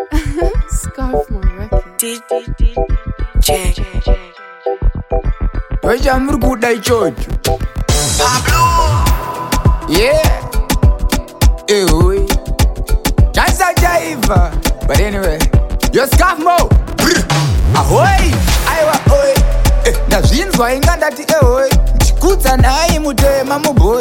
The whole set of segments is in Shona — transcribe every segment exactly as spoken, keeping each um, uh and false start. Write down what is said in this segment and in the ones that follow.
Scarf Records. Toja muri kuda ichocho Pablo. Yeah. Ewe Chansa jaiva. But anyway, yo Scarf Mo. Ahoy. Aiwa oi. Eh, ndazvinzwa inga ndati ehoi. Ndikudza nayi mutema muboy.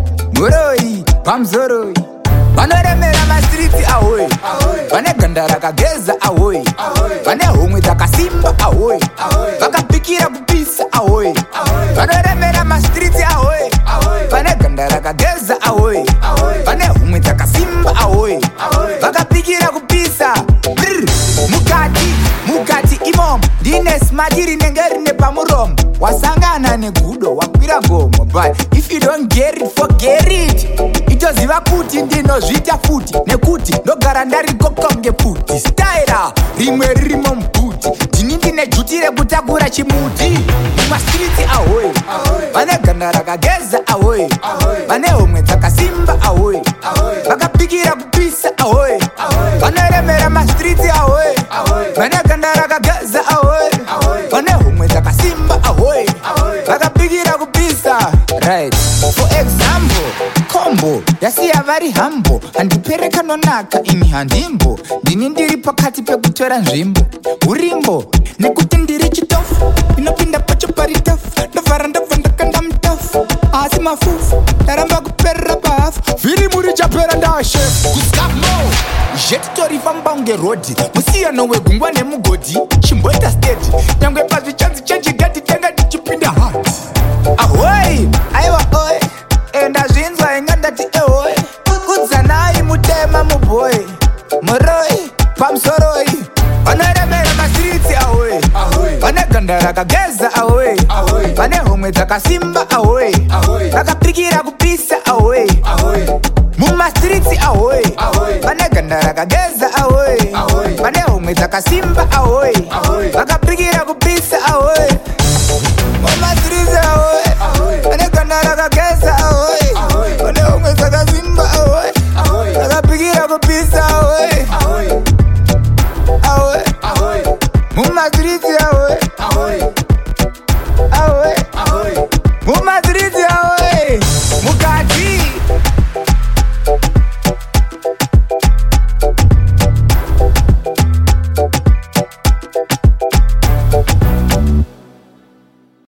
Muroi pamzoroi. Vanoremera mastriti ahoy. Vane ganda rakageza ahoy. Vane homwe dzakasimba ahoy. Vakapikira kupisa ahoy. Vanoremera mastriti ahoy. Vane ganda rakageza ahoy. Vane homwe dzakasimba ahoy. Vakapikira kupisa. Brr. Mukati, mukati imom. Dine smati rinenge rine pamuromo. Wasangana negudo wakwira gomo. But if you don't get it, forget it. Itoziva kuti ndinozvita futi. Nekuti ndogara ndarikoko ngeputi. Staira rimwe ririmo mbuti. Ndini ndine juti rekutakura chimuti. Mumastriti ahoy. Vane ganda rakageza ahoy. Vane homwe dzakasimba ahoy. Vakapikira kupisa ahoy. Vanoremera mastriti ahoy. Vane ganda rakageza ahoy. Vane homwe dzakasimba ahoy. Vakapikira kupisa. Right. For example, kombo yasiya vari humble. Handipereka nonaka ini handimbo. Ndini ndiri pakati pekutora nzvimbo. Urimbo nekuti ndiri chitofu. Inopinda pacho paritofu. Ndovhara ndobva ndakanda mutofu. Asi mafufu ndaramba kuperera pahafu. Vhiri muri chapera ndashefu. Kuscarf Mo jetitorifamba unge rodhi. Musiyano wegungwa nemugodhi. Chimboita stage nyangwe pazvichanzi chenjigati tenga tichipinda hati. Ahoy, aiwa oi. Enda zvinzwa inga ndati ehoi. Kudza nayi mutema muboy. Muroi pamsoroi. Vanoremera mastriti ahoy. Vane ganda rakageza ahoy. Vane homwe dzakasimba ahoy. Vakapikira kupisa ahoy. Mumastriti ahoy. Vane ganda rakageza ahoy. Vane homwe dzakasimba ahoy.